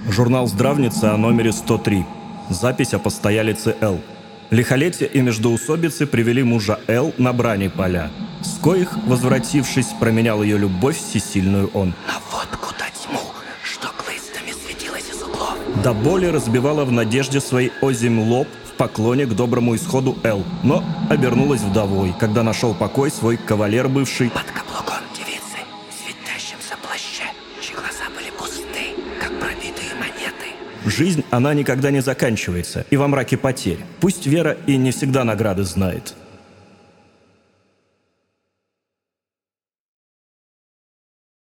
Журнал «Здравница» о номере 103. Запись о постоялице Л. Лихолетие и междоусобицы привели мужа Л на брани поля, с коих, возвратившись, променял ее любовь всесильную он. На водку да тьму, что глыстами светилась из углов. До боли разбивала в надежде своей озимь лоб в поклоне к доброму исходу Л, но обернулась вдовой, когда нашел покой свой кавалер бывший. Под каблуком девицы в светящемся плаще, чьи глаза были пусты, как пробитые монеты. Жизнь, она никогда не заканчивается, и во мраке потерь. Пусть Вера и не всегда награды знает,